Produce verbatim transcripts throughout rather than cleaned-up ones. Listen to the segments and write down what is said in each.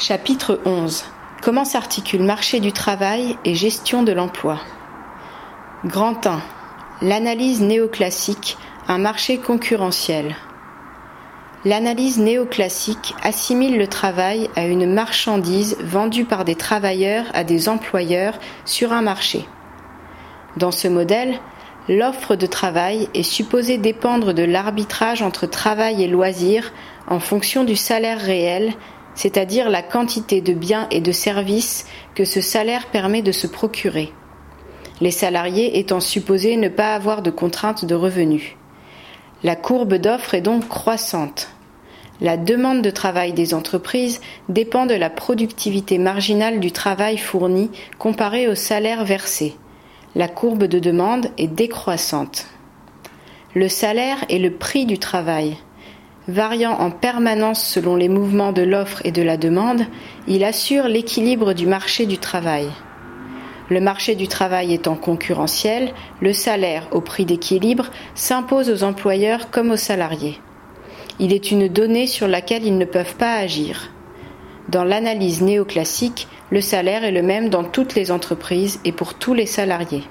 Chapitre onze. Comment s'articulent marché du travail et gestion de l'emploi? Grand un. L'analyse néoclassique, un marché concurrentiel. L'analyse néoclassique assimile le travail à une marchandise vendue par des travailleurs à des employeurs sur un marché. Dans ce modèle, l'offre de travail est supposée dépendre de l'arbitrage entre travail et loisirs en fonction du salaire réel, c'est-à-dire la quantité de biens et de services que ce salaire permet de se procurer, les salariés étant supposés ne pas avoir de contraintes de revenus. La courbe d'offre est donc croissante. La demande de travail des entreprises dépend de la productivité marginale du travail fourni comparée au salaire versé. La courbe de demande est décroissante. Le salaire est le prix du travail. Variant en permanence selon les mouvements de l'offre et de la demande, il assure l'équilibre du marché du travail. Le marché du travail étant concurrentiel, le salaire au prix d'équilibre s'impose aux employeurs comme aux salariés. Il est une donnée sur laquelle ils ne peuvent pas agir. Dans l'analyse néoclassique, le salaire est le même dans toutes les entreprises et pour tous les salariés.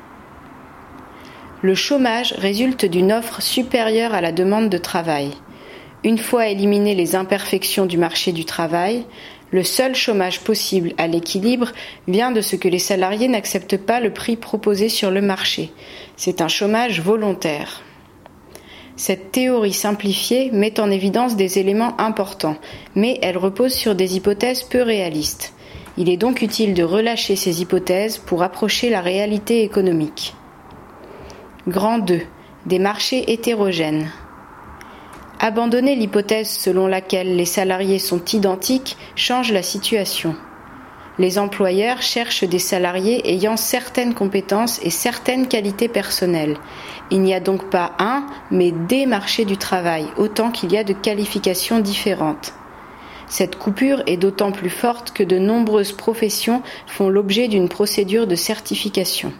Le chômage résulte d'une offre supérieure à la demande de travail. Une fois éliminées les imperfections du marché du travail, le seul chômage possible à l'équilibre vient de ce que les salariés n'acceptent pas le prix proposé sur le marché. C'est un chômage volontaire. Cette théorie simplifiée met en évidence des éléments importants, mais elle repose sur des hypothèses peu réalistes. Il est donc utile de relâcher ces hypothèses pour approcher la réalité économique. Grand deux. Des marchés hétérogènes. Abandonner l'hypothèse selon laquelle les salariés sont identiques change la situation. Les employeurs cherchent des salariés ayant certaines compétences et certaines qualités personnelles. Il n'y a donc pas un, mais des marchés du travail, autant qu'il y a de qualifications différentes. Cette coupure est d'autant plus forte que de nombreuses professions font l'objet d'une procédure de certification.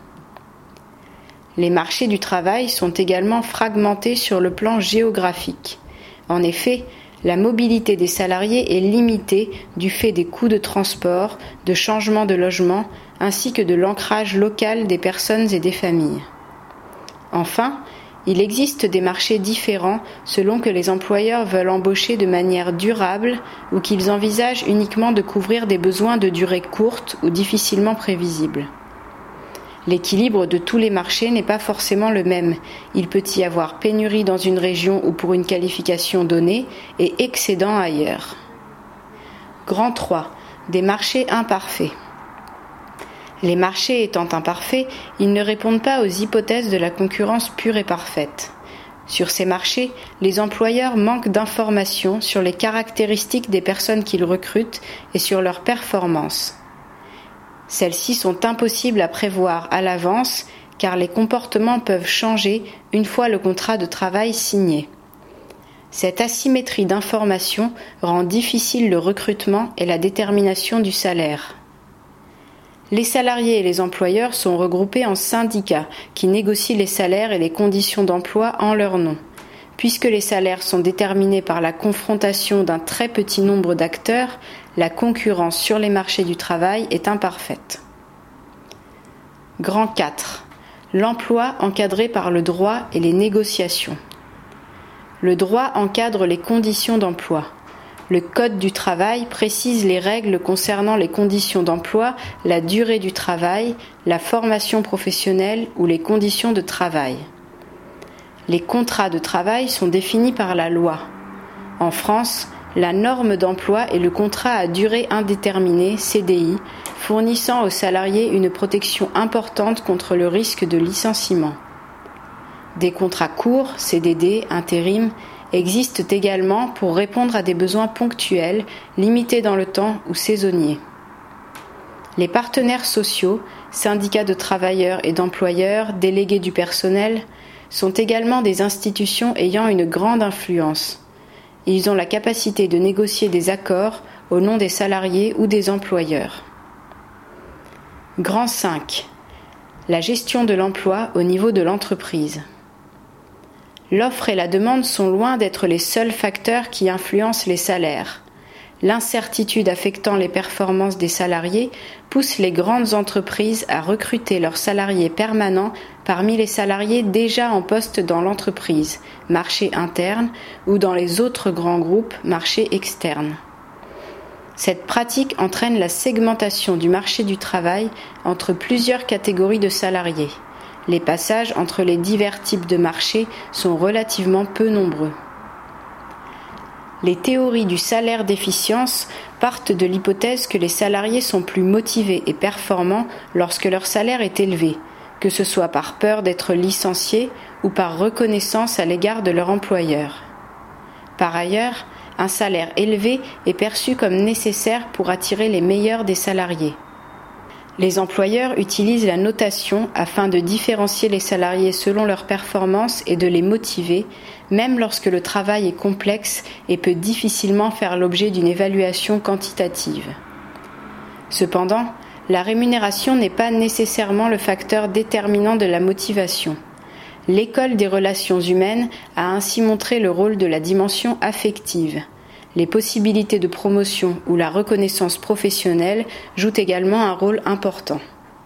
Les marchés du travail sont également fragmentés sur le plan géographique. En effet, la mobilité des salariés est limitée du fait des coûts de transport, de changement de logement, ainsi que de l'ancrage local des personnes et des familles. Enfin, il existe des marchés différents selon que les employeurs veulent embaucher de manière durable ou qu'ils envisagent uniquement de couvrir des besoins de durée courte ou difficilement prévisibles. L'équilibre de tous les marchés n'est pas forcément le même. Il peut y avoir pénurie dans une région ou pour une qualification donnée et excédent ailleurs. Grand trois. Des marchés imparfaits. Les marchés étant imparfaits, ils ne répondent pas aux hypothèses de la concurrence pure et parfaite. Sur ces marchés, les employeurs manquent d'informations sur les caractéristiques des personnes qu'ils recrutent et sur leurs performances. Celles-ci sont impossibles à prévoir à l'avance car les comportements peuvent changer une fois le contrat de travail signé. Cette asymétrie d'information rend difficile le recrutement et la détermination du salaire. Les salariés et les employeurs sont regroupés en syndicats qui négocient les salaires et les conditions d'emploi en leur nom. Puisque les salaires sont déterminés par la confrontation d'un très petit nombre d'acteurs, la concurrence sur les marchés du travail est imparfaite. Grand quatre. L'emploi encadré par le droit et les négociations. Le droit encadre les conditions d'emploi. Le Code du travail précise les règles concernant les conditions d'emploi, la durée du travail, la formation professionnelle ou les conditions de travail. Les contrats de travail sont définis par la loi. En France, la norme d'emploi est le contrat à durée indéterminée, C D I, fournissant aux salariés une protection importante contre le risque de licenciement. Des contrats courts, C D D, intérim, existent également pour répondre à des besoins ponctuels, limités dans le temps ou saisonniers. Les partenaires sociaux, syndicats de travailleurs et d'employeurs, délégués du personnel, sont également des institutions ayant une grande influence. Ils ont la capacité de négocier des accords au nom des salariés ou des employeurs. Grand cinq. La gestion de l'emploi au niveau de l'entreprise. L'offre et la demande sont loin d'être les seuls facteurs qui influencent les salaires. L'incertitude affectant les performances des salariés pousse les grandes entreprises à recruter leurs salariés permanents parmi les salariés déjà en poste dans l'entreprise, marché interne, ou dans les autres grands groupes, marché externe. Cette pratique entraîne la segmentation du marché du travail entre plusieurs catégories de salariés. Les passages entre les divers types de marchés sont relativement peu nombreux. Les théories du salaire d'efficience partent de l'hypothèse que les salariés sont plus motivés et performants lorsque leur salaire est élevé, que ce soit par peur d'être licenciés ou par reconnaissance à l'égard de leur employeur. Par ailleurs, un salaire élevé est perçu comme nécessaire pour attirer les meilleurs des salariés. Les employeurs utilisent la notation afin de différencier les salariés selon leurs performances et de les motiver, même lorsque le travail est complexe et peut difficilement faire l'objet d'une évaluation quantitative. Cependant, la rémunération n'est pas nécessairement le facteur déterminant de la motivation. L'école des relations humaines a ainsi montré le rôle de la dimension affective. Les possibilités de promotion ou la reconnaissance professionnelle jouent également un rôle important.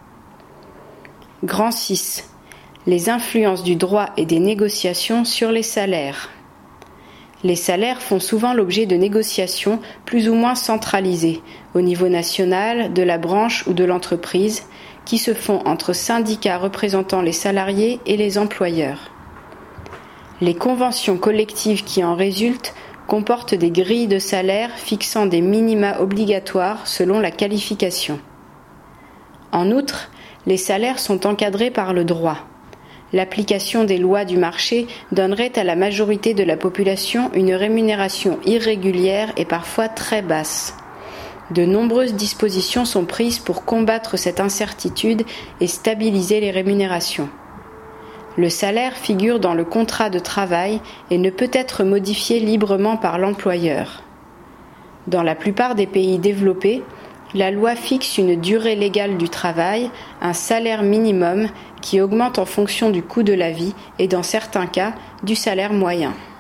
Grand six. Les influences du droit et des négociations sur les salaires. Les salaires font souvent l'objet de négociations plus ou moins centralisées, au niveau national, de la branche ou de l'entreprise, qui se font entre syndicats représentant les salariés et les employeurs. Les conventions collectives qui en résultent comportent des grilles de salaire fixant des minima obligatoires selon la qualification. En outre, les salaires sont encadrés par le droit. L'application des lois du marché donnerait à la majorité de la population une rémunération irrégulière et parfois très basse. De nombreuses dispositions sont prises pour combattre cette incertitude et stabiliser les rémunérations. Le salaire figure dans le contrat de travail et ne peut être modifié librement par l'employeur. Dans la plupart des pays développés, la loi fixe une durée légale du travail, un salaire minimum qui augmente en fonction du coût de la vie et dans certains cas, du salaire moyen.